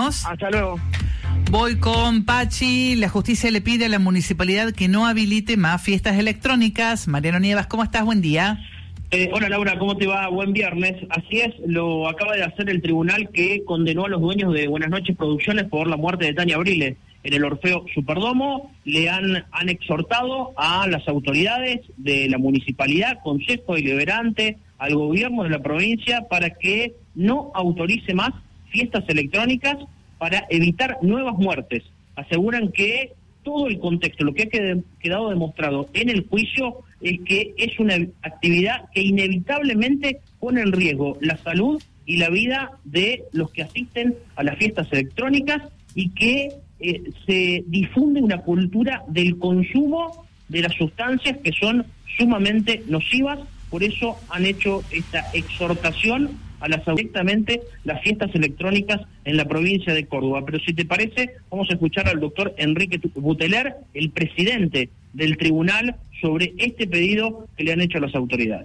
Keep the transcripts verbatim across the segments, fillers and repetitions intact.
volvemos. Hasta luego. Voy con Pachi. La justicia le pide a la municipalidad que no habilite más fiestas electrónicas. Mariano Nievas, ¿cómo estás? Buen día. Eh, hola Laura, ¿cómo te va? Buen viernes. Así es, lo acaba de hacer el tribunal que condenó a los dueños de Buenas Noches Producciones por la muerte de Tania Brile en el Orfeo Superdomo. Le han, han exhortado a las autoridades de la municipalidad, Consejo Deliberante, al gobierno de la provincia para que no autorice más fiestas electrónicas para evitar nuevas muertes. Aseguran que todo el contexto, lo que ha quedado demostrado en el juicio es que es una actividad que inevitablemente pone en riesgo la salud y la vida de los que asisten a las fiestas electrónicas y que eh, se difunde una cultura del consumo de las sustancias que son sumamente nocivas. Por eso han hecho esta exhortación a las directamente las fiestas electrónicas en la provincia de Córdoba. Pero si te parece, vamos a escuchar al doctor Enrique Buteler, el presidente del tribunal, sobre este pedido que le han hecho a las autoridades.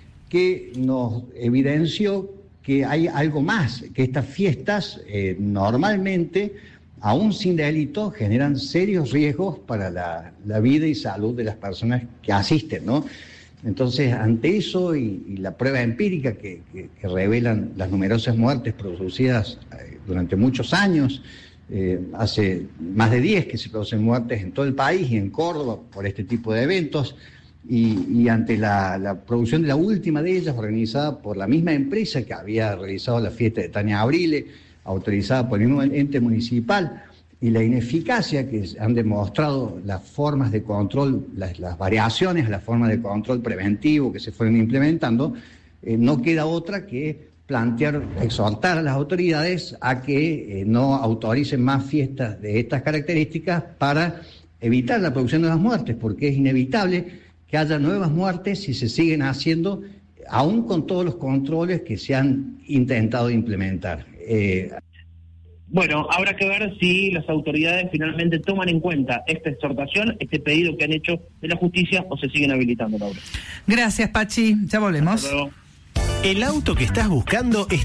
Que nos evidenció que hay algo más, que estas fiestas eh, normalmente, aún sin delito, generan serios riesgos para la, la vida y salud de las personas que asisten, ¿no? Entonces, ante eso y, y la prueba empírica que, que, que revelan las numerosas muertes producidas eh, durante muchos años, eh, hace más de diez que se producen muertes en todo el país y en Córdoba por este tipo de eventos, y, y ante la, la producción de la última de ellas, organizada por la misma empresa que había realizado la fiesta de Tania Brile, autorizada por el mismo ente municipal, y la ineficacia que han demostrado las formas de control, las, las variaciones a la forma de control preventivo que se fueron implementando, eh, no queda otra que plantear, exhortar a las autoridades a que eh, no autoricen más fiestas de estas características para evitar la producción de las muertes, porque es inevitable que haya nuevas muertes si se siguen haciendo, aún con todos los controles que se han intentado implementar. Eh, Bueno, habrá que ver si las autoridades finalmente toman en cuenta esta exhortación, este pedido que han hecho de la justicia, o se siguen habilitando, Laura. Gracias, Pachi. Ya volvemos. El auto que estás buscando está